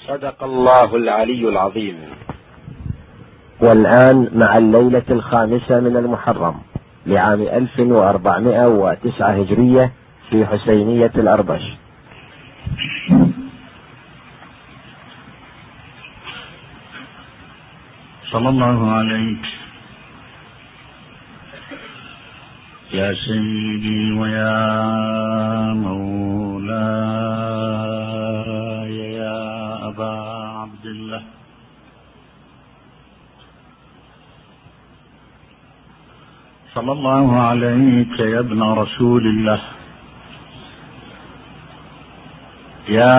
صدق الله العلي العظيم. والآن مع الليلة 5 من المحرم لعام 1409 هجرية في حسينية الأربش. صلى الله عليك يا سيدي ويا مولاي يا أبا عبد الله. صلى الله عليك يا ابن رسول الله. يا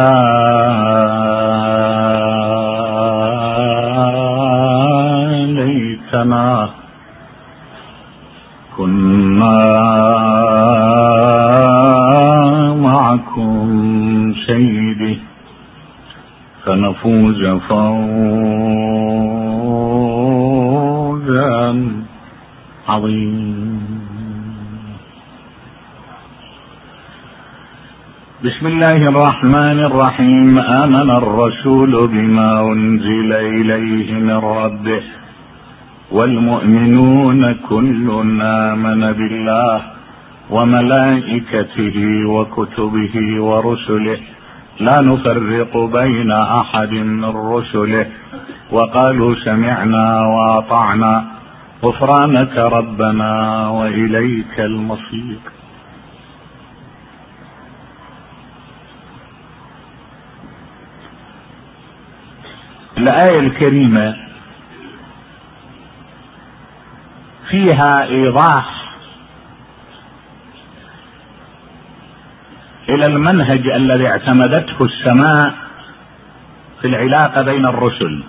ليتنا كنا معكم سيدي فنفوز فوزا عظيما. بسم الله الرحمن الرحيم. آمن الرسول بما أنزل إليه من ربه والمؤمنون كل آمن بالله وملائكته وكتبه ورسله لا نفرق بين أحد من رسله وقالوا سمعنا وأطعنا غفرانك ربنا وإليك المصير. الآية الكريمة فيها إيضاح إلى المنهج الذي اعتمدته السماء في العلاقة بين الرسل.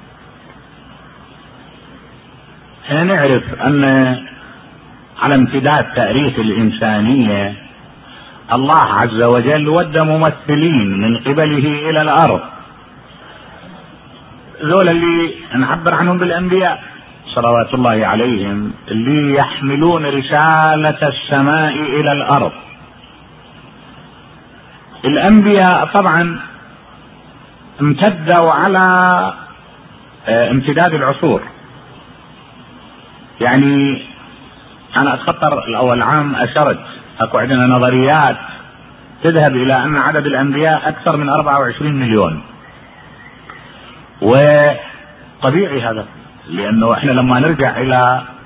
نعرف أن على امتداد تاريخ الإنسانية الله عز وجل ودى ممثلين من قبله إلى الأرض، ذول اللي نعبر عنهم بالأنبياء صلوات الله عليهم، اللي يحملون رسالة السماء إلى الأرض. الأنبياء طبعا امتدوا على امتداد العصور. يعني أنا أتخطر الأول عام أشرت أكو عندنا نظريات تذهب إلى أن عدد الأنبياء أكثر من 24 مليون، وطبيعي هذا لأنه إحنا لما نرجع إلى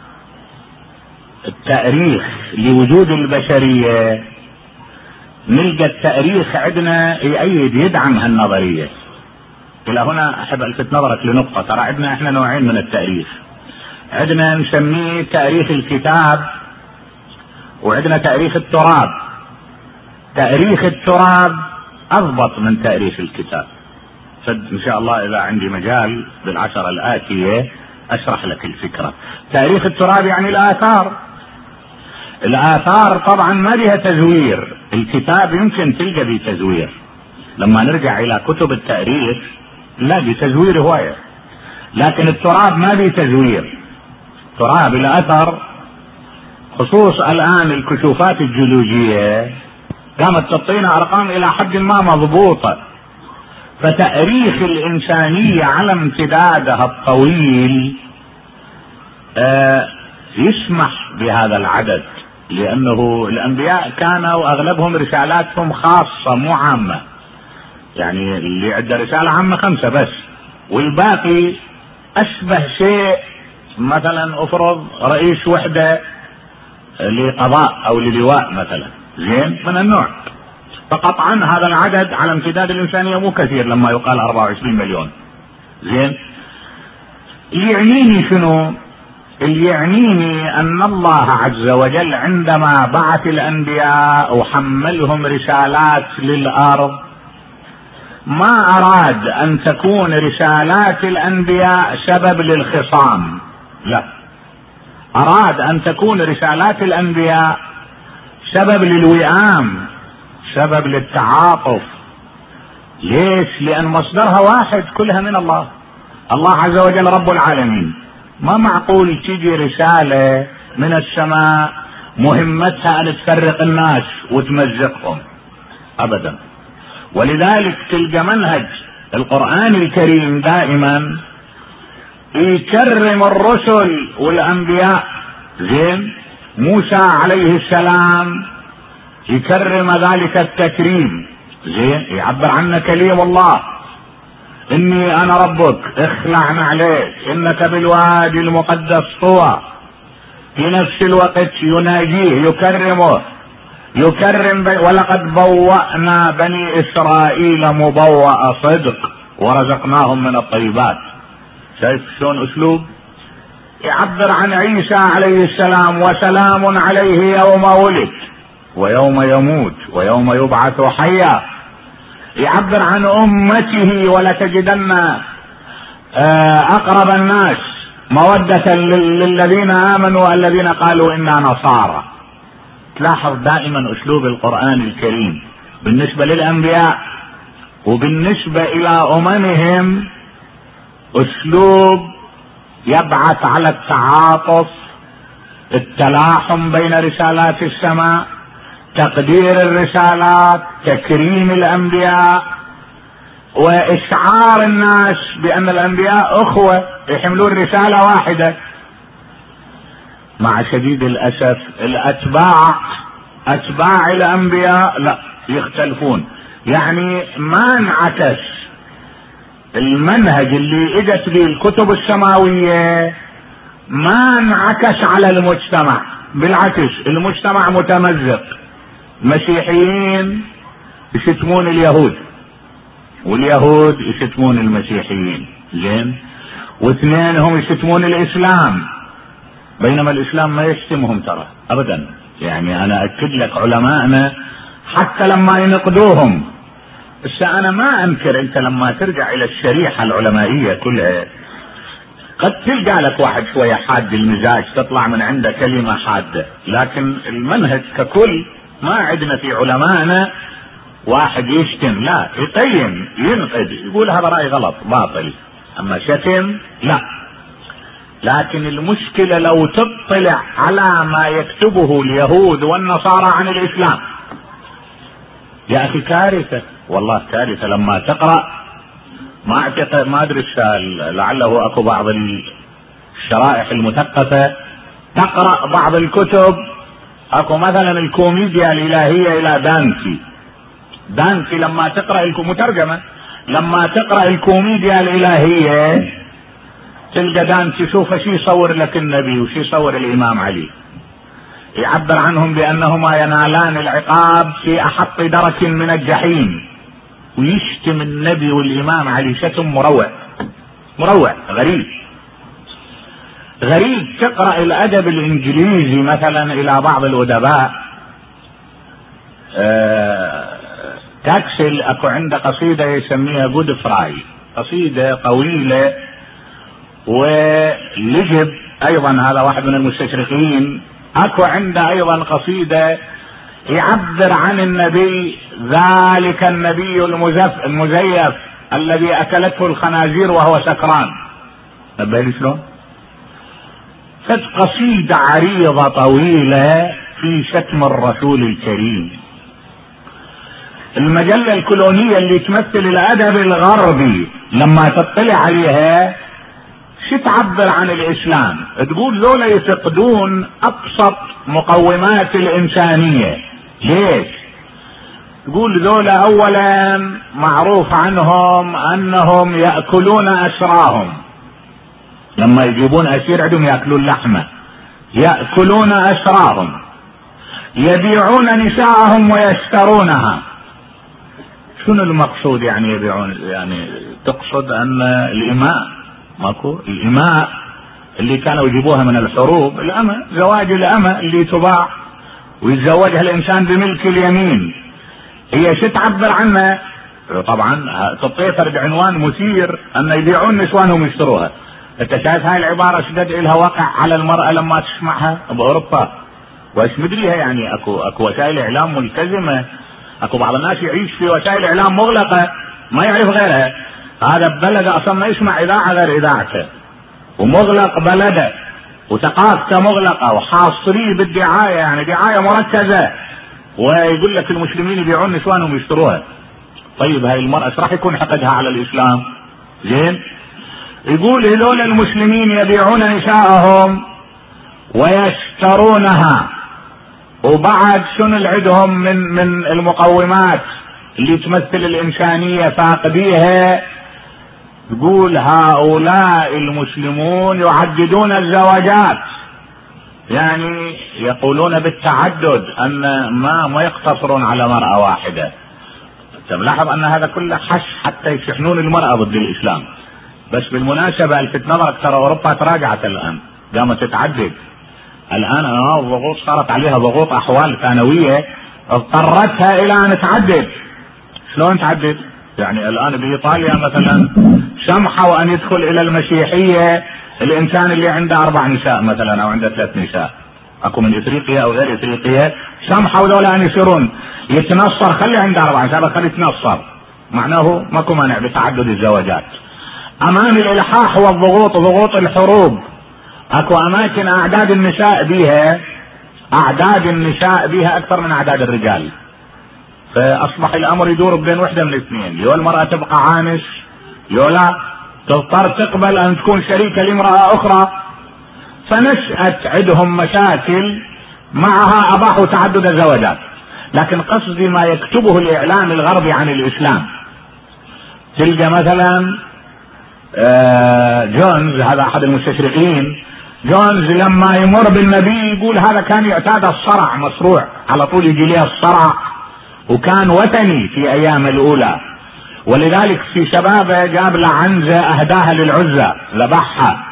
التاريخ لوجود البشرية نلقى التاريخ عندنا يؤيد يدعم هالنظرية. إلى هنا أحب ألفت نظرك لنقطة، ترى عندنا إحنا نوعين من التاريخ، عندنا نسميه تاريخ الكتاب وعندنا تاريخ التراب. تاريخ التراب أضبط من تاريخ الكتاب، إن شاء الله إذا عندي مجال بالعشرة الآتية أشرح لك الفكرة. تاريخ التراب يعني الآثار. الآثار طبعا ما بها تزوير، الكتاب يمكن تلقى به تزوير. لما نرجع إلى كتب التاريخ نلاقي تزوير هواية، لكن التراب ما به تزوير. تراب الأثر، خصوص الآن الكشوفات الجيولوجية قامت تعطينا أرقام إلى حد ما مضبوطة، فتاريخ الإنسانية على امتدادها الطويل يسمح بهذا العدد، لأنه الأنبياء كانوا أغلبهم رسالاتهم خاصة مو عامة. يعني اللي عنده رسالة عامة 5 بس، والباقي أشبه شيء مثلا أفرض رئيس وحدة لقضاء أو للواء مثلا، زين من النوع. فقطعا هذا العدد على امتداد الإنسانية مو كثير لما يقال 24 مليون. زين، اللي يعنيني شنو؟ اللي يعنيني أن الله عز وجل عندما بعث الأنبياء وحملهم رسالات للأرض ما أراد أن تكون رسالات الأنبياء سبب للخصام، لا، أراد أن تكون رسالات الأنبياء سبب للوئام، سبب للتعاطف. ليش؟ لأن مصدرها واحد، كلها من الله. الله عز وجل رب العالمين، ما معقول تيجي رسالة من السماء مهمتها أن تفرق الناس وتمزقهم أبدا. ولذلك تلقى منهج القرآن الكريم دائما يكرم الرسل والأنبياء. زين، موسى عليه السلام يكرم ذلك التكريم. زين، يعبر عنه كليم الله، إني أنا ربك اخلع عليك إنك بالوادي المقدس طوى. في نفس الوقت يناجيه يكرمه، يكرم ولقد بوأنا بني إسرائيل مبوأ صدق ورزقناهم من الطيبات. شايف شلون أسلوب؟ يعبر عن عيسى عليه السلام وسلام عليه يوم ولد ويوم يموت ويوم يبعث حيا. يعبر عن أمته ولتجدن أقرب الناس مودة للذين آمنوا الذين قالوا إنا نصارى. تلاحظ دائما أسلوب القرآن الكريم بالنسبة للأنبياء وبالنسبة إلى أممهم أسلوب يبعث على التعاطف، التلاحم بين رسالات السماء، تقدير الرسالات، تكريم الأنبياء، وإشعار الناس بأن الأنبياء أخوة يحملون رسالة واحدة. مع شديد الأسف أتباع الأنبياء لا يختلفون، يعني ما انعكس المنهج اللي اجت به الكتب السماوية، ما انعكس على المجتمع، بالعكس المجتمع متمزق. المسيحيين يشتمون اليهود واليهود يشتمون المسيحيين، زين، واثنين هم يشتمون الإسلام بينما الإسلام ما يشتمهم ترى أبدا. يعني أنا أكد لك علماءنا حتى لما ينقدوهم، بس أنا ما أنكر أنت لما ترجع إلى الشريحة العلمائية كلها قد تلقى لك واحد شوية حاد المزاج تطلع من عنده كلمة حادة، لكن المنهج ككل ما عندنا في علمائنا واحد يشتم، لا، يقيم، ينقد، يقول هذا رأي غلط باطل، أما شتم لا. لكن المشكلة لو تطلع على ما يكتبه اليهود والنصارى عن الإسلام، يا أخي كارثة، والله كارثة. لما تقرأ ما أعتقد، ما أدري لعله أكو بعض الشرائح المثقفة تقرأ بعض الكتب، أكو مثلا الكوميديا الإلهية إلى دانتي لما تقرأ مترجمة، لما تقرأ الكوميديا الإلهية تلقى دانتي شوف شي يصور لك النبي وشي يصور الإمام علي، يعبر عنهم بأنهما ينالان العقاب في أحط درك من الجحيم، ويشتم النبي والإمام علي شتم مروع غريب. تقرأ الأدب الإنجليزي مثلا إلى بعض الأدباء، تاكسل أكو عنده قصيدة يسميها جود فراي، قصيدة طويلة، ولجب أيضا هذا واحد من المستشرقين أكو عنده أيضا قصيدة يعبر عن النبي، ذلك النبي المزيف الذي أكلته الخنازير وهو سكران. نبهلي شلون؟ قصيدة عريضة طويلة في شتم الرسول الكريم. المجلة الكولونية اللي تمثل الأدب الغربي لما تطلع عليها شو تعبر عن الإسلام؟ تقول ذولا يفقدون أبسط مقومات الإنسانية. ليش؟ تقول ذولا أولا معروف عنهم أنهم يأكلون أسراهم، لما يجيبون أسير عندهم يأكلون لحمة، يأكلون أسراهم، يبيعون نساءهم ويشترونها. شنو المقصود يعني يبيعون؟ يعني تقصد أن الإماء، ماكو الإماء اللي كانوا يجيبوها من الحروب، الأمة، زواج الأمة اللي تباع ويتزوجها الإنسان بملك اليمين، هي شو تعبر عنها؟ طبعا تطيفر بعنوان مثير أن يبيعون نسوانهم ويشتروها. انت شايف هاي العبارة شدد إلها وقع على المرأة لما تسمعها بأوروبا، وايش مدريها؟ يعني اكو وسائل إعلام ملتزمة، اكو بعض الناس يعيش في وسائل إعلام مغلقة ما يعرف غيرها. هذا بلد اصلا ما يسمع إذاعة غير إذاعته، ومغلق بلده وثقافته مغلقة وحاصريه بالدعاية، يعني دعاية مركزة، ويقول لك المسلمين يبيعون نسوانهم ويشتروها. طيب هاي المرأة ايش راح يكون حقدها على الاسلام؟ زين. يقول هذول المسلمين يبيعون نساءهم ويشترونها، وبعد شنو اللي عندهم من المقومات اللي تمثل الإنسانية فاقديها. يقول هؤلاء المسلمون يعددون الزواجات، يعني يقولون بالتعدد، ان ما يقتصرون على مرأة واحدة. تلاحظ ان هذا كله حش حتى يشحنون المرأة ضد الاسلام. بس بالمناسبة الفت نظرك ترى اوروبا تراجعت الان، قامت تتعدد الان. الضغوط صارت عليها ضغوط احوال ثانوية اضطرتها الى ان تعدد. شلون تعدد؟ يعني الان بايطاليا مثلا سمحوا ان يدخل الى المسيحية الانسان اللي عنده 4 نساء مثلا او عنده 3 نساء، اكو من افريقيا او غير افريقيا، سمحوا ذولا ان يصيرون يتنصر، خلي عنده 4 نساء خلي يتنصر، معناه ماكو مانع بتعدد الزواجات. امام الالحاح والضغوط، ضغوط الحروب، اكو اماكن اعداد النساء بها اكثر من اعداد الرجال، فاصبح الامر يدور بين وحده من الاثنين، يا المرأة تبقى عانس يولا تضطر تقبل ان تكون شريكة لامرأة اخرى، فنشأت عندهم مشاكل معها اباحوا تعدد الزواجات. لكن قصدي ما يكتبه الاعلام الغربي عن الاسلام، تلقى مثلا جونز، هذا احد المستشرقين، جونز لما يمر بالنبي يقول هذا كان يعتاد الصرع، مصروع على طول يجي ليه الصرع، وكان وثني في ايام الاولى، ولذلك في شبابه جاب له عنزة اهداها للعزة ذبحها،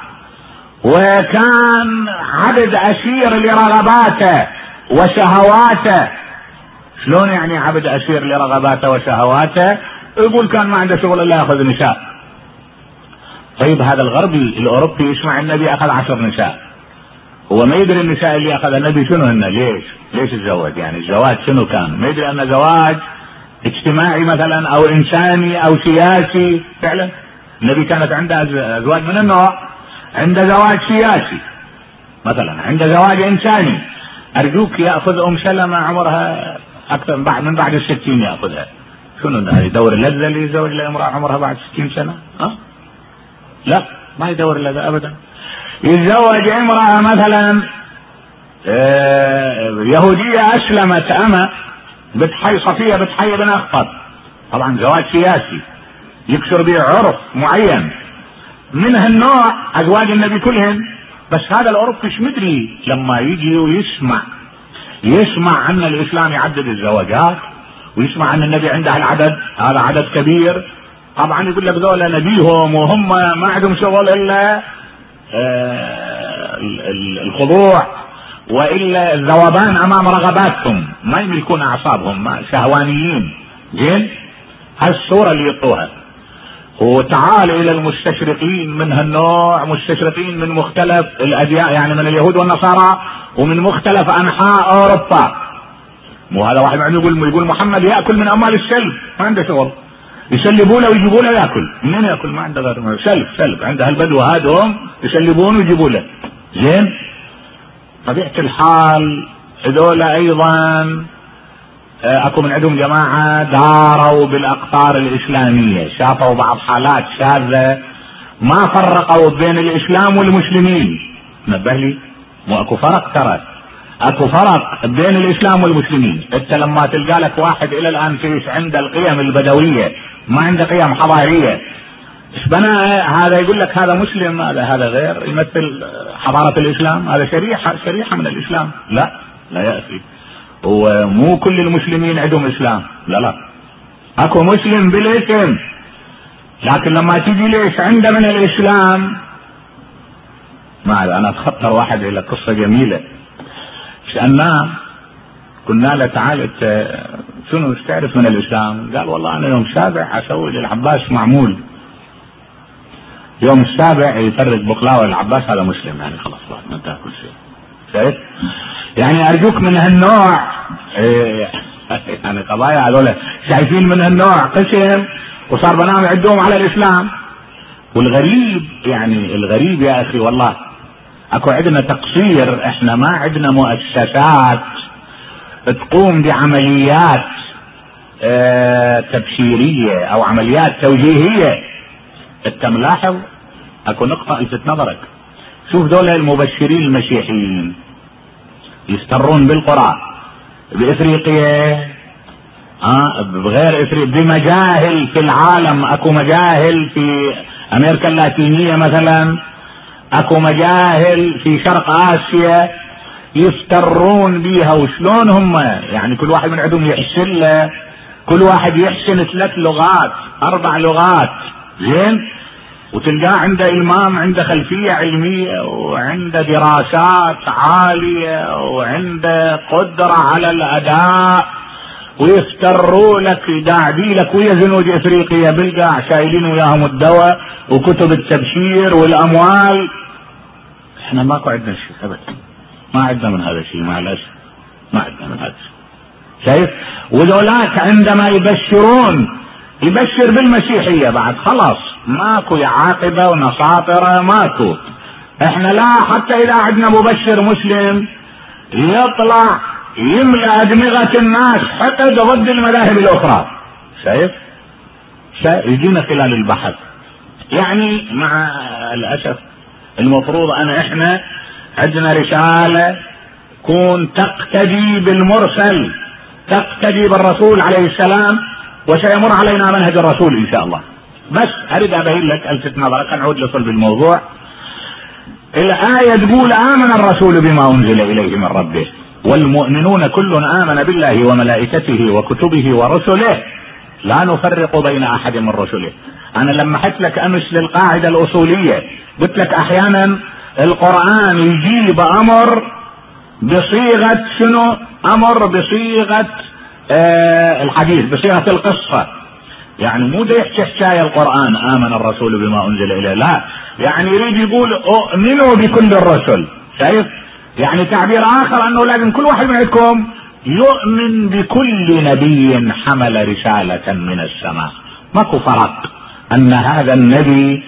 وكان عبد اسير لرغباته وشهواته. شلون يعني عبد اسير لرغباته وشهواته؟ يقول كان ما عنده شغل الا ياخذ نساء. طيب هذا الغربي الاوروبي يسمع النبي اخذ 10 نساء، هو ما يدري النساء اللي اخذ النبي شنو هن، ليش الزواج، يعني الزواج شنو كان، ما يدري ان زواج اجتماعي مثلا او انساني او سياسي. فعلا النبي كانت عنده ازواج من النوع، عنده زواج سياسي مثلا، عنده زواج انساني. ارجوك ياخذ ام سلمة عمرها اكثر من بعد 60 ياخذها، شنو هذا يدور اللذة اللي يزوج لامرأة عمرها بعد 60 سنة؟ لا ما يدور اللذة ابدا. يتزوج امرأة مثلا يهودية اسلمت اما بتحي صفية بتحي بن اخطب، طبعا زواج سياسي يكسر به عرف معين من هالنوع، ازواج النبي كلهم. بس هذا الاوروبي مش مدري لما يجي ويسمع عن الاسلام يعدد الزواجات، ويسمع ان النبي عنده العدد، هذا عدد كبير، طبعا يقول لك ذولا نبيهم وهم ما عندهم شغل الا الخضوع والا الذوبان امام رغباتهم، ما يملكون اعصابهم، شهوانيين. زين، هالصورة اللي يعطوها. وتعال الى المستشرقين من هالنوع، مستشرقين من مختلف الاديان، يعني من اليهود والنصارى ومن مختلف انحاء اوروبا. مو هذا واحد يقول محمد ياكل من اموال السلب، ما عنده شغل، يسلبوا له ويجيبوا له ياكل، منين ياكل؟ ما عنده غير سلب، عنده البدو هادهم يسلبون ويجيبوا له. زين، طبيعة الحال هذول ايضا اكو من عندهم جماعة داروا بالاقطار الاسلامية، شافوا بعض حالات شاذة ما فرقوا بين الاسلام والمسلمين. نبه لي، مو اكو فرق، ترى اكو فرق بين الاسلام والمسلمين. انت لما تلقى لك واحد الى الان فيش عنده القيم البدوية، ما عنده قيم حضارية، ايش بنى هذا يقول لك هذا مسلم، هذا غير يمثل حضارة الاسلام، هذا شريحة من الاسلام. لا يأتي، هو مو كل المسلمين عندهم اسلام، لا اكو مسلم بالاسم، لكن لما تيجي ليش عنده من الاسلام. ما انا اتخطر واحد الى قصة جميلة، سألناه قلنا له تعال انت شنو تعرف من الاسلام؟ قال والله انا يوم 7 اسوي للعباس معمول، يوم 7 يفرق بقلاوة العباس، هذا مسلم، يعني خلاص ما انتهى كل شيء. شايف؟ يعني ارجوك من هالنوع يعني قضايا هذول شايفين من هالنوع قسم، وصار بنام يعدوهم على الاسلام. والغريب يعني الغريب يا اخي والله اكو عندنا تقصير، احنا ما عندنا مؤسسات تقوم بعمليات تبشيرية او عمليات توجيهية. انت ملاحظ اكو نقطة الفت نظرك، شوف دول المبشرين المسيحيين يسترون بالقرى بافريقيا بغير افريقيا، بمجاهل في العالم، اكو مجاهل في امريكا اللاتينية مثلا، اكو مجاهل في شرق اسيا يفترون بيها. وشلون هم يعني كل واحد من عندهم يحسن له، كل واحد يحسن 3 لغات 4 لغات، زين، وتلقاه عنده إلمام، عنده خلفية علمية، وعنده دراسات عالية، وعنده قدرة على الأداء، ويفتروا لك يداعبي لك ويا زنوج افريقيا بالقاع شايلين وياهم الدواء وكتب التبشير والاموال. احنا ماكو عندنا شيء ابدا، ما عندنا من هذا الشيء، معلش ما عندنا من هذا الشيء. شايف؟ وذولاك عندما يبشرون يبشر بالمسيحية بعد خلاص ماكو عاقبة ونصاطرة ماكو. احنا لا، حتى اذا عندنا مبشر مسلم يطلع يملأ أدمغة الناس حقد ضد المذاهب الأخرى. شايف؟ يجينا خلال البحث. يعني مع الأسف المفروض احنا عندنا رسالة كون تقتدي بالمرسل، تقتدي بالرسول عليه السلام، وسيمر علينا منهج الرسول إن شاء الله. بس أريد أبين لك ألفت نظرك، نعود لصلب الموضوع. الآية تقول آمن الرسول بما أنزل إليه من ربه والمؤمنون كل آمن بالله وملائكته وكتبه ورسله لا نفرق بين أحد من رسله. أنا لما حكيت لك أمس للقاعدة الأصولية قلت لك أحيانا القرآن يجيب أمر بصيغة شنو؟ أمر بصيغة الحديث، بصيغة القصة. يعني مو ده يحكي حكاية القرآن آمن الرسول بما أنزل إليه، لا، يعني يريد يقول أؤمنوا بكل الرسل. شايف؟ يعني تعبير آخر أنه لازم كل واحد منكم يؤمن بكل نبي حمل رسالة من السماء. ماكو فرق أن هذا النبي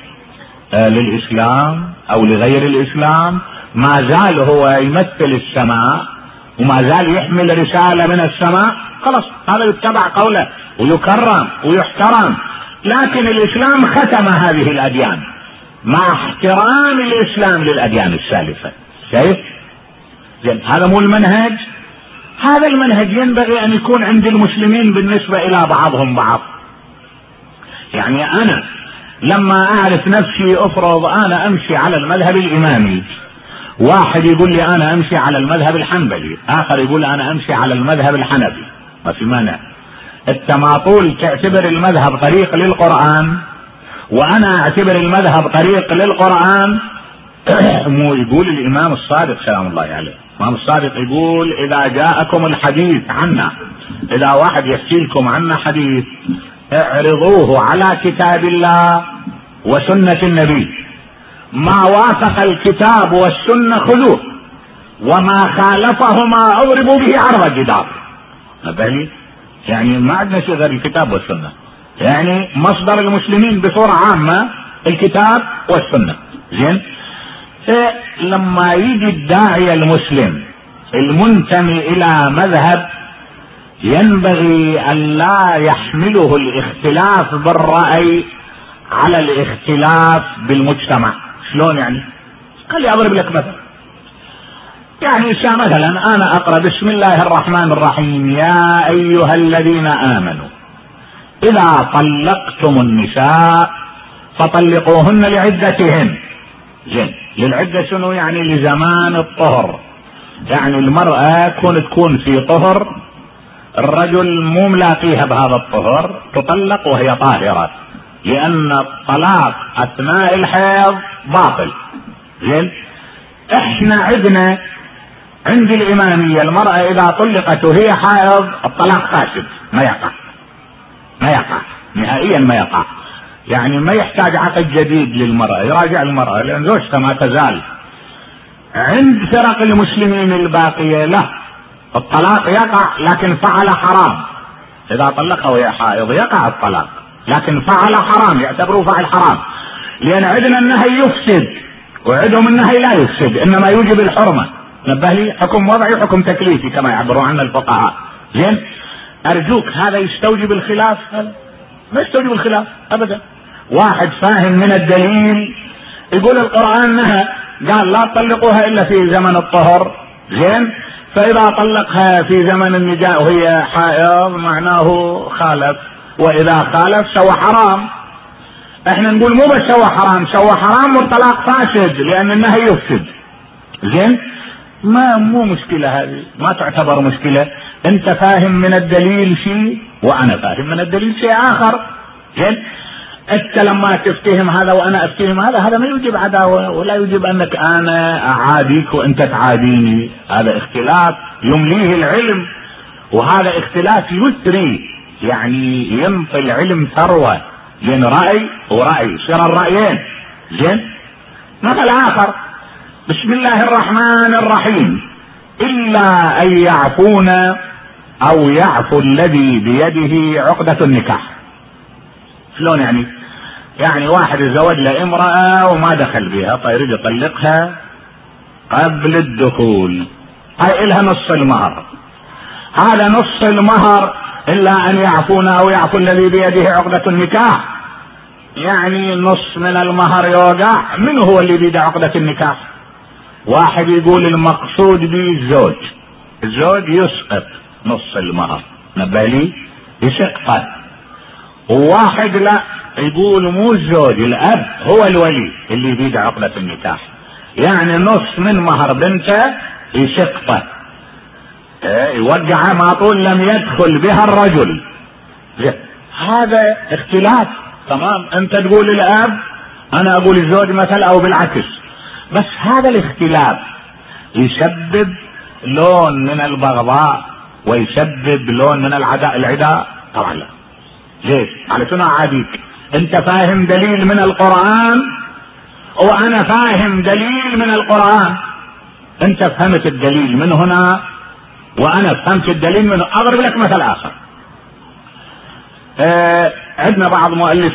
للإسلام أو لغير الإسلام ما زال هو يمثل السماء وما زال يحمل رسالة من السماء، خلاص هذا يتبع قوله ويكرم ويحترم. لكن الإسلام ختم هذه الأديان مع احترام الإسلام للأديان السالفة. شايف؟ زين، هذا مو المنهج. هذا المنهج ينبغي أن يكون عند المسلمين بالنسبة إلى بعضهم بعض. يعني أنا لما أعرف نفسي أفرض أنا أمشي على المذهب الإمامي، واحد يقول لي أنا أمشي على المذهب الحنبلي، آخر يقول أنا أمشي على المذهب الحنفي، ما في مانع. أنت ما طول تعتبر المذهب طريق للقرآن وأنا أعتبر المذهب طريق للقرآن. مو يقول الإمام الصادق سلام الله عليه، الإمام الصادق يقول إذا جاءكم الحديث عنا، إذا واحد يحكي لكم عنا حديث اعرضوه على كتاب الله وسنة النبي، ما وافق الكتاب والسنة خذوه وما خالفهما اضربوا به عرض الجدار. يعني ما عندنا شيء غير الكتاب والسنة، يعني مصدر المسلمين بصورة عامة الكتاب والسنة. زين، لما يجي الداعية المسلم المنتمي الى مذهب ينبغي ان لا يحمله الاختلاف بالرأي على الاختلاف بالمجتمع. شلون يعني؟ خلي اضرب لك مثل. يعني مثلا انا اقرأ بسم الله الرحمن الرحيم يا ايها الذين امنوا اذا طلقتم النساء فطلقوهن لعدتهن. زين، للعدة شنو يعني؟ لزمان الطهر. يعني المرأة تكون في طهر، الرجل مو ملاقيها بهذا الطهر، تطلق وهي طاهرة، لأن الطلاق أثناء الحيض باطل. زين، احنا عندنا عند الإمامية المرأة إذا طلقت وهي حائض الطلاق فاسد، ما يقع نهائيا، ما يقع. يعني ما يحتاج عقد جديد للمرأة، يراجع المرأة لأن زوجتها ما تزال. عند فرق المسلمين الباقية لا، الطلاق يقع لكن فعل حرام. إذا طلقها وهي حائض يقع الطلاق، لكن فعل حرام، يعتبروه فعل حرام، لأن عندنا النهي يفسد وعندهم النهي لا يفسد، إنما يوجب الحرمة. نبه لي، حكم وضعي حكم تكليفي كما يعبرون عنه الفقهاء. زين، أرجوك هذا يستوجب الخلاف؟ هذا ما يستوجب الخلاف أبدا. واحد فاهم من الدليل يقول القرآن نهى، قال لا تطلقوها إلا في زمن الطهر، زين، فإذا طلقها في زمن النجاء وهي حائض معناه خالف، وإذا خالف سوى حرام. احنا نقول مو بس سوى حرام، سوى حرام والطلاق فاسد لأن النهي يفسد، زين، مو مشكلة هذه، ما تعتبر مشكلة. انت فاهم من الدليل شيء وانا فاهم من الدليل شيء اخر، زين. انت لما تفتهم هذا وانا افتهم هذا ما يوجب عداوة، ولا يوجب انك انا اعاديك وانت تعاديني. هذا اختلاف يمليه العلم، وهذا اختلاف يثري، يعني ينطي العلم ثروة بين رأي ورأي، يصير الرأيين، زين. مثل اخر: بسم الله الرحمن الرحيم، إلا أن يعفون أو يعفو الذي بيده عقدة النكاح. شلون يعني؟ يعني واحد يتزوج لامرأة وما دخل بها، فيريد يطلقها قبل الدخول، هاي إلها نص المهر، هذا نص المهر. إلا أن يعفون أو يعفو الذي بيده عقدة النكاح، يعني نص من المهر يوقع. من هو اللي بيده عقدة النكاح؟ واحد يقول المقصود به الزوج يسقط نص المهر، نبالي يسقطه. وواحد لا يقول مو الزوج، الاب هو الولي اللي بيد عقدة النكاح، يعني نص من مهر بنته يسقطه، يوقعها ما طول لم يدخل بها الرجل. هذا اختلاف، تمام. انت تقول الاب، انا اقول الزوج مثل، او بالعكس. بس هذا الاختلاف يسبب لون من البغضاء ويسبب لون من العداء. طبعا لا. ليش؟ على شنو اعاديك؟ انت فاهم دليل من القرآن وانا فاهم دليل من القرآن. انت فهمت الدليل من هنا وانا فهمت الدليل من. اضرب لك مثل اخر. عندنا بعض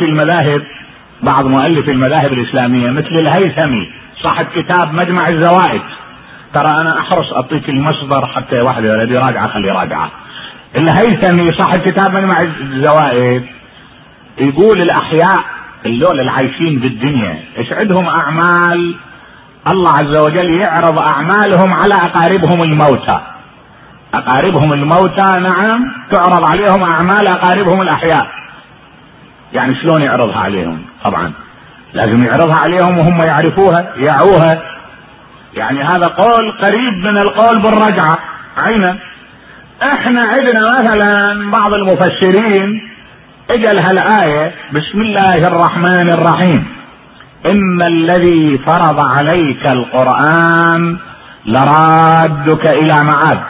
مؤلفي المذاهب الاسلامية مثل الهيثمي صاحب كتاب مجمع الزوائد. ترى انا احرص اعطيك المصدر حتى واحد الذي راجعه خليه راجعه. الهيثمي صاحب كتاب مجمع الزوائد يقول الاحياء اللول العايشين بالدنيا ايش عندهم اعمال، الله عز وجل يعرض اعمالهم على اقاربهم الموتى. اقاربهم الموتى نعم تعرض عليهم اعمال اقاربهم الاحياء. يعني شلون يعرضها عليهم؟ طبعا لازم يعرضها عليهم وهم يعرفوها يعوها. يعني هذا قول قريب من القول بالرجعة عينا. احنا عندنا مثلا بعض المفسرين اجل هالآية بسم الله الرحمن الرحيم ان الذي فرض عليك القرآن لرادك الى معاد.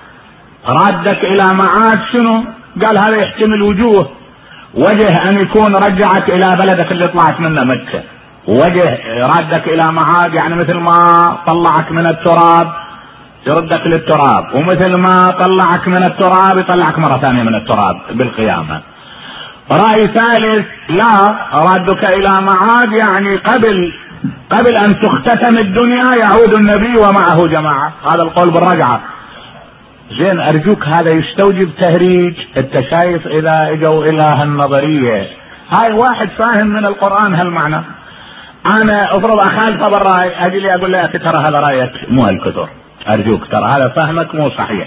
رادك الى معاد شنو؟ قال هذا يحتمل وجوه. وجه ان يكون رجعك الى بلدك اللي طلعت منه مكة، وجه رادك الى معاد يعني مثل ما طلعك من التراب يردك للتراب، ومثل ما طلعك من التراب يطلعك مرة ثانية من التراب بالقيامة. رأي ثالث لا، رادك الى معاد يعني قبل ان تختتم الدنيا يعود النبي ومعه جماعة. هذا القول بالرجعة. زين ارجوك هذا يستوجب تهريج. انت شايف اذا اجوا الى هالنظرية هاي واحد فاهم من القرآن هالمعنى، انا افرض اخالفه بالرأي اجي لي اقول لك ترى هذا رأيك مو هالكثر، ارجوك ترى هذا فهمك مو صحيح.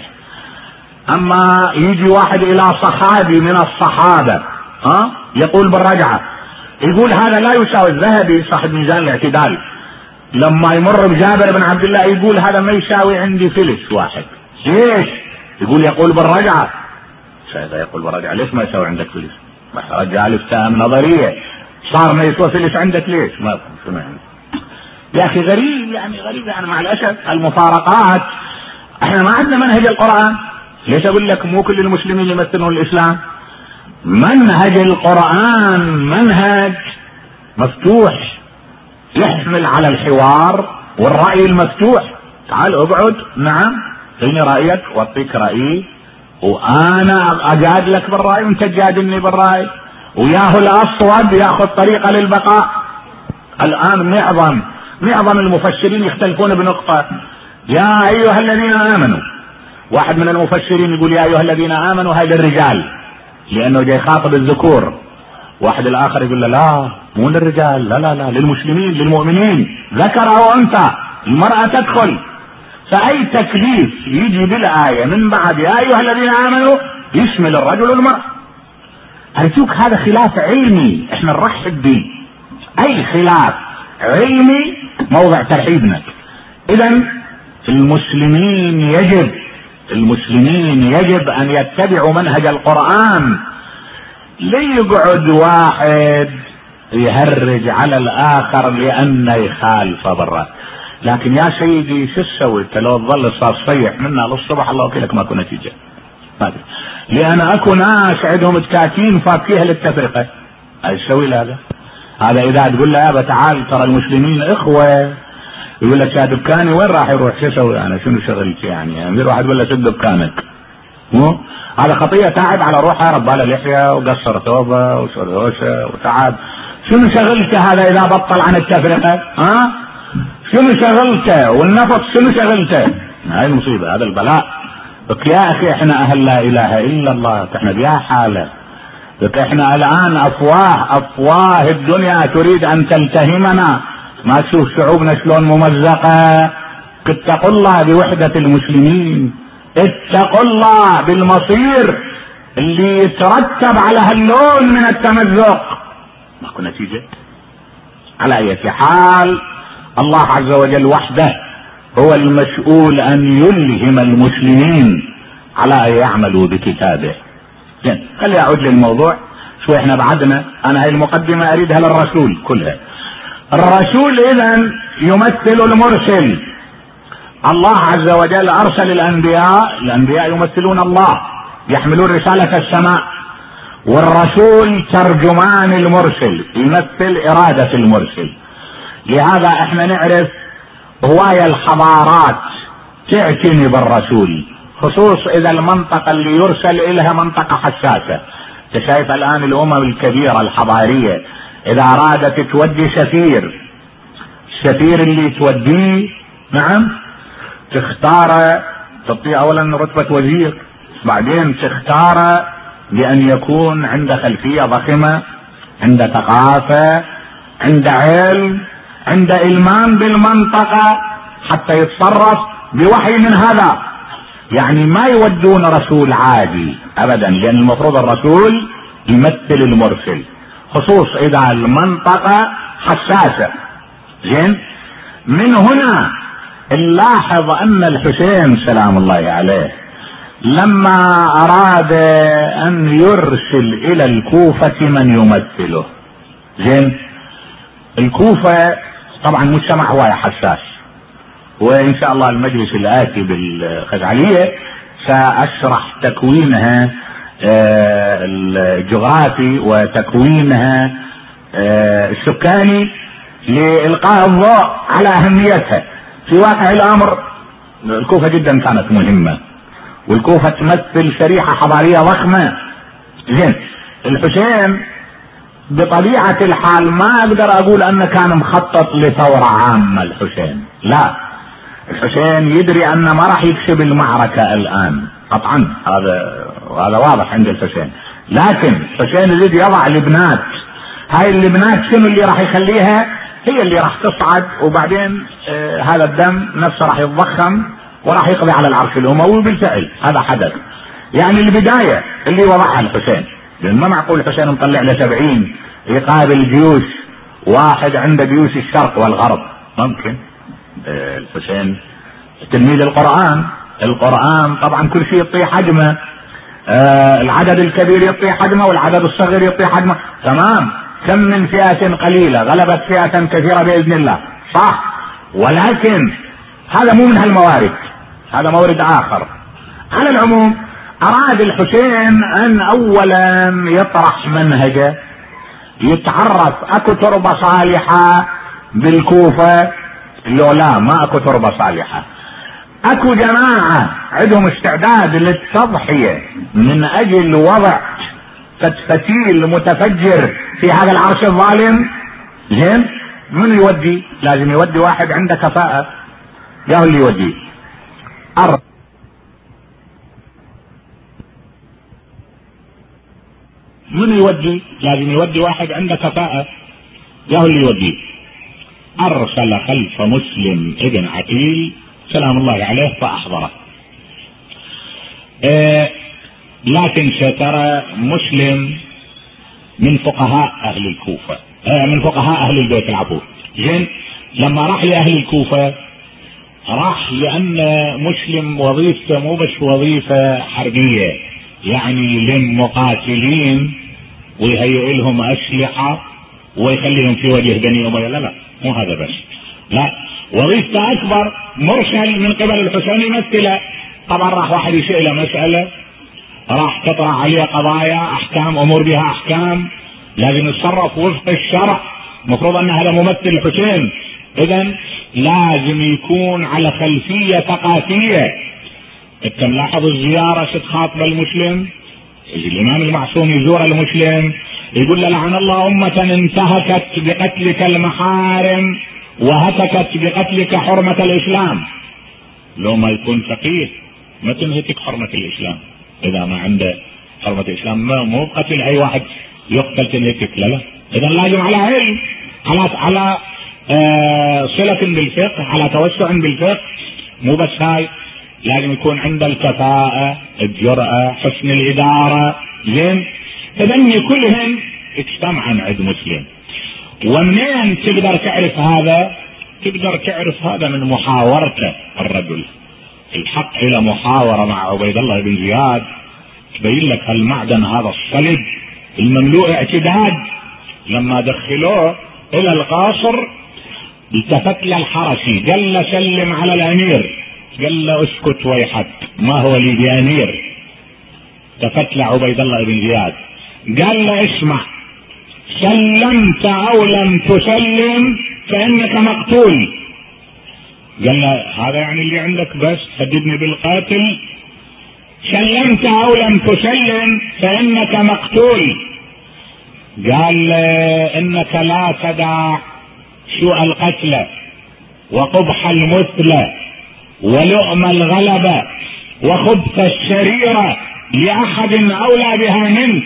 اما يجي واحد الى صحابي من الصحابة يقول بالرجعة، يقول هذا لا يساوي. الذهبي صاحب ميزان الاعتدال لما يمر بجابر بن عبد الله يقول هذا ما يساوي عندي فلس واحد. ليش؟ يقول بالرجعة. فإذا يقول بالرجعة ليش ما يساوي عندك فلس؟ رجع الافتهام نظرية صار ما يسوى فلس عندك ليش؟ ما سمعني يا اخي. غريب يعني مع الاسف المفارقات. احنا ما عندنا منهج القرآن. ليش اقول لك مو كل المسلمين يمثلون الاسلام؟ منهج القرآن منهج مفتوح يحمل على الحوار والرأي المفتوح. تعال اقعد، نعم خلني رأيك واعطيك رأيي، وانا اجاد لك بالرأي وانت تجادلني بالرأي، وياه الاصوب ياخذ طريقة للبقاء. الان معظم المفسرين يختلفون بنقطة: يا ايها الذين امنوا واحد من المفسرين يقول يا ايها الذين امنوا هاي للرجال لانه جاي خاطب الذكور. واحد الاخر يقول له لا مو للرجال، لا لا لا للمسلمين للمؤمنين، ذكر او انثى المرأة تدخل. فاي تكليف يجي بالايه من بعد يا ايها الذين امنوا يشمل الرجل والمرأة. ارجوك هذا خلاف علمي احنا نرحب به، اي خلاف علمي موضع ترحيبنا. اذا المسلمين يجب ان يتبعوا منهج القرآن. ليقعد واحد يهرج على الاخر لانه يخالف برا. لكن يا سيدي شو تسوي انت لو تظل صار صيح منا للصبح الله وكيلك ماكو نتيجه. لان اكو ناس عندهم تكاتين فاكيها للتفرقه. ايش تسوي هذا؟ هذا اذا تقول له يابا تعال ترى المسلمين اخوه، يقول لك يا دكاني وين راح يروح؟ شو اسوي انا؟ شنو شغلتي يعني؟ امير واحد يقول له سد دكانك. هذا خطيه. تعب على روحه، رباله لحيه وقصر ثوبه وشرهوشه وتعب. شنو شغلته هذا اذا بطل عن التفرقه؟ شنو شغلته؟ والنفط شنو شغلته؟ هاي المصيبه، هذا البلاء. لك يا اخي احنا اهل لا اله الا الله، احنا بيا حاله. لك احنا الان افواه الدنيا تريد ان تلتهمنا. ما تشوف شعوبنا شلون ممزقه؟ اتقوا الله بوحده المسلمين، اتقوا الله بالمصير اللي يترتب على هاللون من التمزق. ماكو نتيجه. على اي حال الله عز وجل وحده هو المسؤول ان يلهم المسلمين على ان يعملوا بكتابه. خلي اعود للموضوع شوي، احنا بعدنا. انا هاي المقدمة اريدها للرسول كلها. الرسول اذا يمثل المرسل. الله عز وجل ارسل الانبياء يمثلون الله، يحملون رسالة السماء، والرسول ترجمان المرسل، يمثل ارادة المرسل. لهذا احنا نعرف هواية الحضارات تعتني بالرسول، خصوص اذا المنطقة اللي يرسل الها منطقة حساسة. شايف الان الامم الكبيرة الحضارية اذا ارادت تودي السفير اللي توديه نعم تختاره، تعطيه اولا رتبة وزير، بعدين تختاره بان يكون عنده خلفية ضخمة، عنده ثقافة، عنده علم، عنده إلمام بالمنطقة، حتى يتصرف بوحي من هذا. يعني ما يودون رسول عادي ابدا، لان المفروض الرسول يمثل المرسل، خصوص اذا المنطقة حساسة. زين، من هنا نلاحظ ان الحسين سلام الله عليه لما اراد ان يرسل الى الكوفة من يمثله. زين، الكوفة طبعا مجتمع هواية حساس، وان شاء الله المجلس الاتي بالخزعلية ساشرح تكوينها الجغرافي وتكوينها السكاني لإلقاء الضوء على اهميتها. في واقع الامر الكوفة جدا كانت مهمة، والكوفة تمثل شريحة حضارية ضخمة. زين، الحسين بطبيعة الحال ما اقدر اقول انه كان مخطط لثورة عامة. الحسين لا، الحسين يدري انه ما راح يكسب المعركة الان قطعا، هذا واضح عند الحسين. لكن الحسين يريد يضع لبنات. هاي اللبنات شنو اللي راح يخليها؟ هي اللي راح تصعد، وبعدين هذا الدم نفسه راح يتضخم وراح يقضي على العرش الاموي. بالفعل هذا حدث. يعني البداية اللي وضعها الحسين، لان ما معقول الحسين مطلع له 70 يقابل جيوش واحد عنده جيوش الشرق والغرب. ممكن. الحسين تلميذ القرآن طبعا كل شيء يعطيه حجمه، العدد الكبير يعطيه حجمه والعدد الصغير يعطيه حجمه. تمام، كم من فئة قليلة غلبت فئة كثيرة بإذن الله، صح. ولكن هذا مو من هالموارد، هذا مورد آخر. على العموم أراد الحسين أن أولا يطرح منهجه، يتعرف أكو تربة صالحة بالكوفة، لو لا ما أكو تربة صالحة. أكو جماعة عندهم استعداد للتضحية من أجل وضع فتيل متفجر في هذا العرش الظالم. زين، من يودي؟ لازم يودي واحد عنده كفاءة، يا اللي يودي. لازم يودي واحد عنده كفاءة، ياهو اللي يوديه. ارسل خلف مسلم ابن عقيل سلام الله عليه فاحضره. لكن ترى مسلم من فقهاء اهل الكوفة، من فقهاء اهل البيت العبود. زين، لما راح لاهل الكوفة راح لان مسلم وظيفته مو بس وظيفة حربية، يعني للمقاتلين ويهيئ لهم اسلحة ويخليهم في وجه بني امية. لا مو هذا بس، لا، وظيفته اكبر، مرسل من قبل الحسين يمثله. طبعا راح واحد يسأله مسألة، راح تطرح عليه قضايا احكام، امور بها احكام، لازم يتصرف وفق الشرع. مفروض ان هذا ممثل الحسين، اذا لازم يكون على خلفية ثقافية. انت ملاحظ الزيارة ستخاطب المسلم، الامام المعصوم يزور المسلم يقول له لعن الله امة انتهكت بقتلك المحارم وهتكت بقتلك حرمة الاسلام. لو ما يكون فقيه ما تنهتك حرمة الاسلام، اذا ما عنده حرمة الاسلام مو بقتل اي واحد يقتل تنهتك، لا. اذا لازم على علم، على صلة بالفقه، على توسع بالفقه. مو بس هاي، لازم يكون عنده الكفاءة، الجرأة، حسن الادارة. زين، تبني كلهم اجتمعا عند مسلم. ومنين تقدر تعرف هذا؟ تقدر تعرف هذا من محاورته الرجل. الحق الى محاورة مع عبيد الله بن زياد تبين لك هالمعدن هذا الصلب المملوء اعتداد. لما دخلوه الى القاصر التفت للحرسي قال له سلم على الامير، قال له اسكت ويحك، ما هو لي بامير. التفت لعبيد الله بن زياد قال له اسمع، سلمت او لم تسلم فانك مقتول. قال له هذا يعني اللي عندك بس تهددني بالقاتل؟ سلمت او لم تسلم فانك مقتول. قال انك لا تدع سوء القتل وقبح المثلى ولؤم الغلبة وخبث السريرة لاحد اولى بها منك.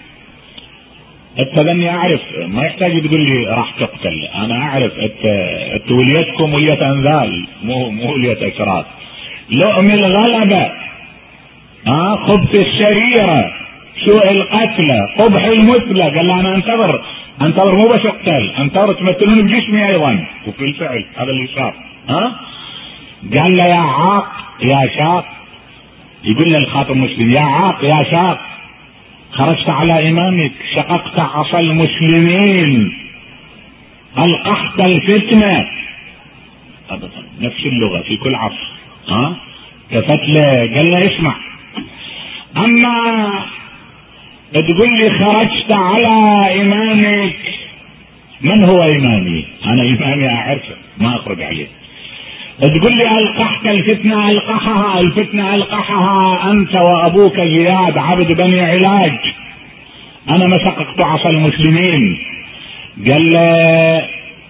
التبني اعرف، ما يحتاج تقول لي راح تقتل، انا اعرف وليتكم ولية انذال، مو ولية اشراف. لؤم الغلبة، خبث السريرة، سوء القتلى، قبح المثلى. قال له انا انتظر مو بس اقتل، انتظر تمثلون بجسمي ايضا. وفي الفعل هذا اللي صار. قال له يا عاق يا شاق، يقول له الخاطب مسلم يا عاق يا شاق، خرجت على امامك، شققت عصا المسلمين، القحت الفتنة. ابدا نفس اللغة في كل عصر. كفت له قال له اسمع، اما تقول لي خرجت على امامك، من هو امامي؟ انا امامي اعرفه ما اخرج عليه. تقول لي القحت الفتنة، الفتنة القحها انت وابوك زياد عبد بني علاج، انا ما شققت عصا المسلمين. قال له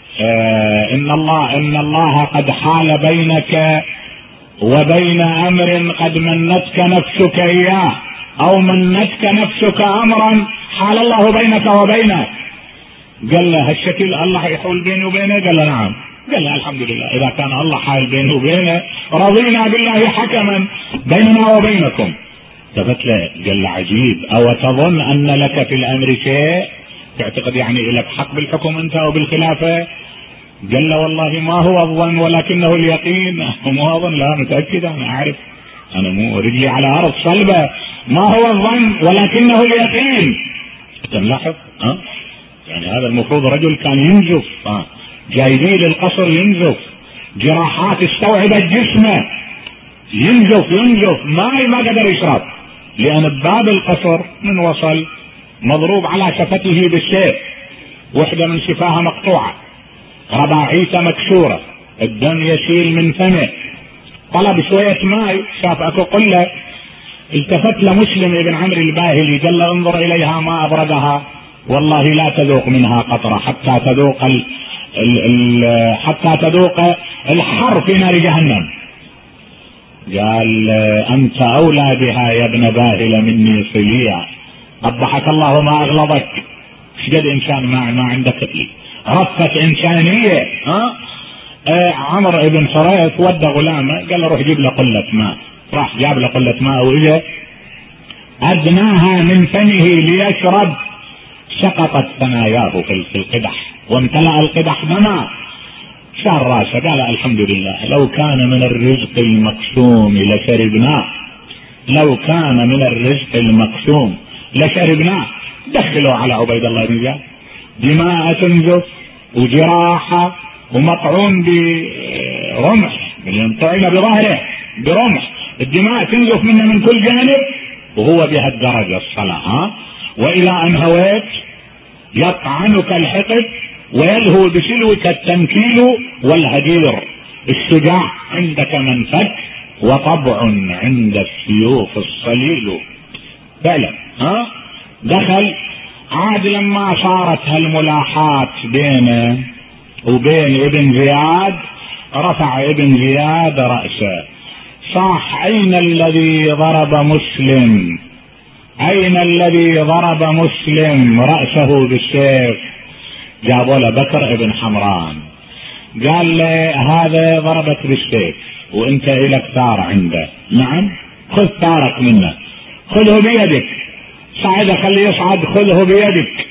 ان الله قد حال بينك وبين امر قد منتك نفسك اياه، او منتك نفسك امرا حال الله بينك وبينه. قال له هالشكل الله يحول بيني وبينه؟ قال له نعم. قال له الحمد لله، اذا كان الله حال بينه وبينه رضينا بالله حكما بيننا وبينكم. التفت له قال له عجيب، او تظن ان لك في الامر شيء؟ تعتقد يعني لك حق بالحكم انت وبالخلافة؟ قال له والله ما هو الظن ولكنه اليقين. مو اظن، لا متأكد، انا اعرف، انا مو رجلي على ارض صلبة. ما هو الظن ولكنه اليقين. انت ملاحظ؟ يعني هذا المفروض رجل كان ينزف، جايبين للقصر ينزف، جراحات استوعبت جسمه، ينزف ما قدر يشرب، لان باب القصر من وصل مضروب على شفته بالسيف، وحدة من شفاها مقطوعة، رباعيته مكسورة، الدم يسيل من فمه. طلب شوية ماء، شاف اكو قلة، التفت لمسلم ابن عمرو الباهلي قال له انظر اليها ما ابردها، والله لا تذوق منها قطرة حتى تذوق الحر في نار جهنم. قال انت اولى بها يا ابن باهل مني صليا، قبحك الله ما اغلظك. شقد انسان ما عنده كتل، رفة انسانية. عمرو بن حريث ودى غلامه قال له روح جيب له قلة ماء، راح جاب له قلة ماء واجا ادناها من فمه ليشرب، سقطت ثناياه في القدح وامتلأ القدح دما. شال راسه قال الحمد لله، لو كان من الرزق المقسوم لشربناه، لو كان من الرزق المقسوم لشربناه. دخلوا على عبيد الله بن زياد، دماء تنزف وجراحة ومطعون برمح، طعن بظهره برمح، الدماء تنزف منه من كل جانب، وهو بهالدرجة الصلاة. وإلى أن هويت يطعنك الحقد ويلهو بسلوك التنكيل والهجير. الشجاع عندك منفك وطبع عند السيوف الصليل. فعلا دخل عاد لما صارت هالملاحات بينه وبين ابن زياد، رفع ابن زياد رأسه صاح أين الذي ضرب مسلم، أين الذي ضرب مسلم رأسه بالسيف؟ جابوا له بكر ابن حمران، قال له هذا ضربك بالسيف وانت الك ثار عنده، نعم خذ ثارك منه، خذه بيدك، صعد خليه يصعد، خذه بيدك.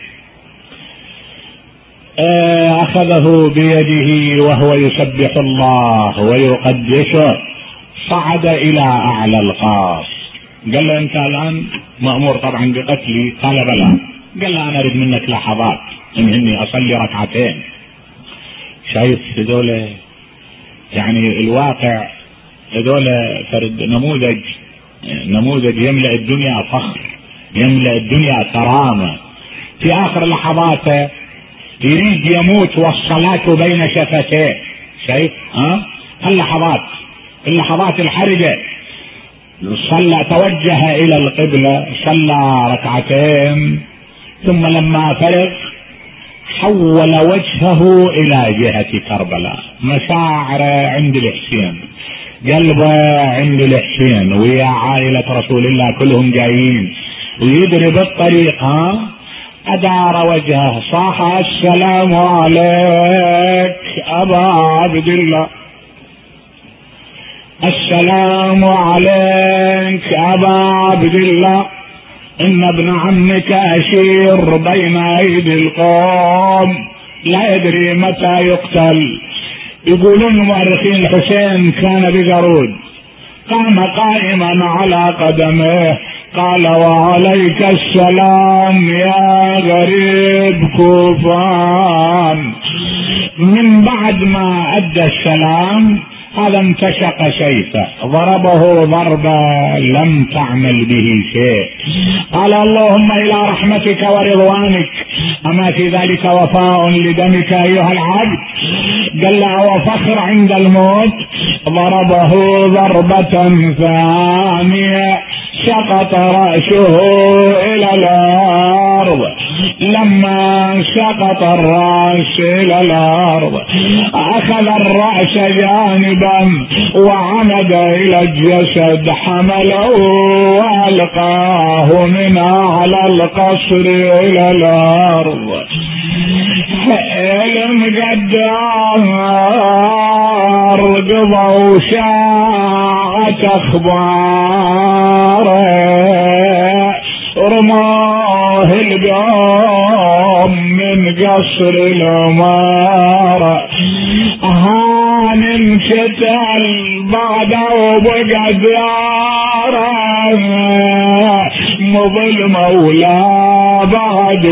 اخذه بيده وهو يسبح الله ويقدسه، صعد الى اعلى القاص، قال له انت الان مأمور طبعا بقتلي، قال بلى، قال له انا اريد منك لحظات اني اصلي ركعتين. شايف هذول يعني الواقع، هذول فرد نموذج يملأ الدنيا فخر، يملأ الدنيا كرامة. في اخر لحظاته يريد يموت والصلاة بين شفتيه، شايف اللحظات الحرجة. صلى، توجه الى القبلة، صلى ركعتين، ثم لما فرغ حول وجهه الى جهة كربلاء. مشاعره عند الحسين، قلبه عند الحسين، ويا عائلة رسول الله كلهم جايين، ويدري بالطريق. ادار وجهه، صاح السلام عليك ابا عبد الله، السلام عليك ابا عبد الله، ان ابن عمك اسير بين ايدي القوم لا يدري متى يقتل. يقولون مؤرخين الحسين كان بجرود، قام قائما على قدمه، قال وعليك السلام يا غريب كوفان. من بعد ما ادى السلام هذا انتشق سيفه، ضربه ضربة لم تعمل به شيء. قال اللهم الى رحمتك ورضوانك، اما في ذلك وفاء لدمك ايها العبد؟ قال له وفخر عند الموت. ضربه ضربة ثانية، سقط رأسه الى الارض. لما سقط الرأس الى الارض اخذ الرأس جانبا وعمد الى الجسد، حمله والقاه من اعلى القصر الى الارض. المقدار قضوا ساعة اخبار، رماه القوم من قصر الامارة. هان انشتل بعده وبقى دياره، مظل مولى بعد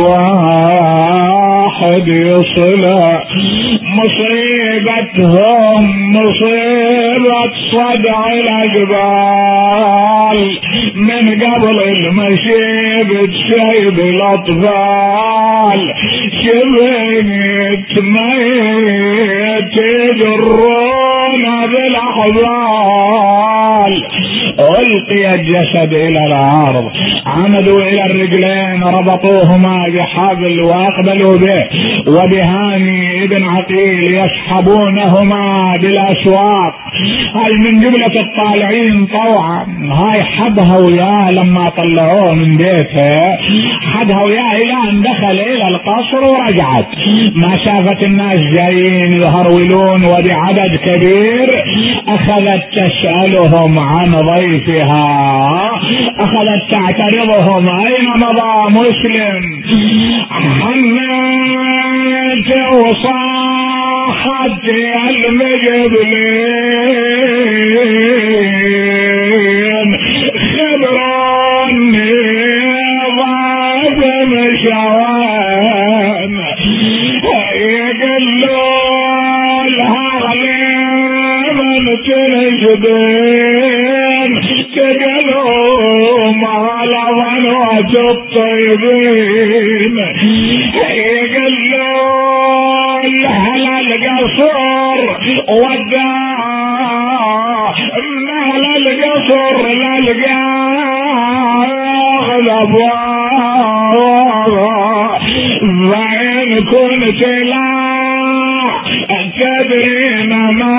واحد يصله. مصيبتهم مصيبة صدع الأجبال، من قبل المشيب تشيب الأطفال، شبهت ميت يجرون بالأحبال، ألقي الجسد إلى الأرض، عمدوا إلى الرجلين ربطوهما بحبل وأقبلوا به وبهاني ابن عقيل يسحبونهما بالأسواق. هاي من جملة الطالعين طوعا. هاي حدها وياه لما طلعوه من بيته، حدها وياه إلى أن دخل إلى القصر ورجعت. ما شافت الناس جايين يهرولون وبعدد كبير، أخذت تسألهم عن ضيفها، أخذت تعترضهم أين مضى مسلم. حنت وصاحت يا المجبلين خبروني ضعف مشوان، يقلوا الهغلين من تنجبين تقلوا مع ظنوة الطيبين، يقلوا الحلال قصر وداع مال القصر للقاع فإن كنت لا تدرين ما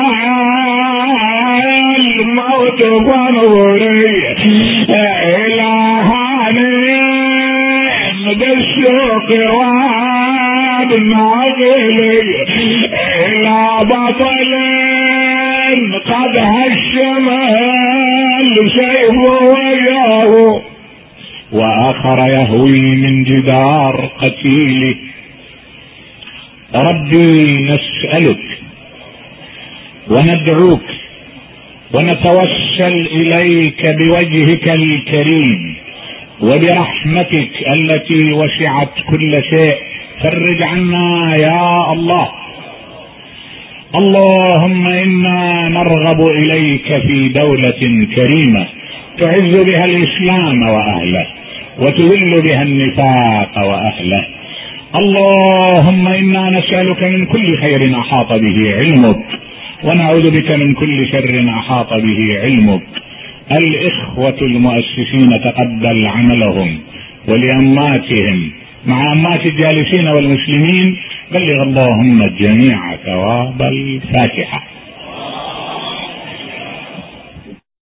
الموت فانظري إلى هانين بالسوق وابنعقلي إلى بطل قد هشمل سيف وجهه وآخر يهوي من جدار قتيله. ربي نسألك وندعوك ونتوسل إليك بوجهك الكريم وبرحمتك التي وسعت كل شيء، فرج عنا يا الله. اللهم إنا نرغب إليك في دولة كريمة تعز بها الإسلام وأهله وتذل بها النفاق وأهله. اللهم إنا نسألك من كل خير أحاط به علمك ونعوذ بك من كل شر أحاط به علمك. الإخوة المؤسسين تقبل عملهم ولأماتهم مع أمات الجالسين والمسلمين، بلغ اللهم الجميع ثواب الفاتحة.